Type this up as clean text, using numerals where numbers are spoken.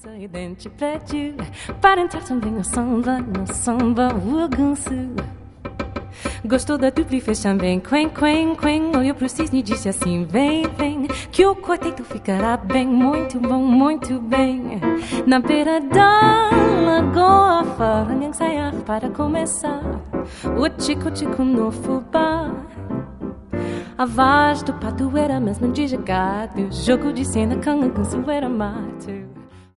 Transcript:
Sorridente prédio para entrar também no samba, o ganso. Gostou da dupla e fez também quen, quen, quen. Olhou pro cisne e disse assim: vem, vem, que o quarteto ficará bem, muito bom, muito bem. Na beira da lagoa, fora ensaiar para começar o tico-tico no fubá. A voz do pato era mesmo de jogado, jogo de cena, canga, canso era mato.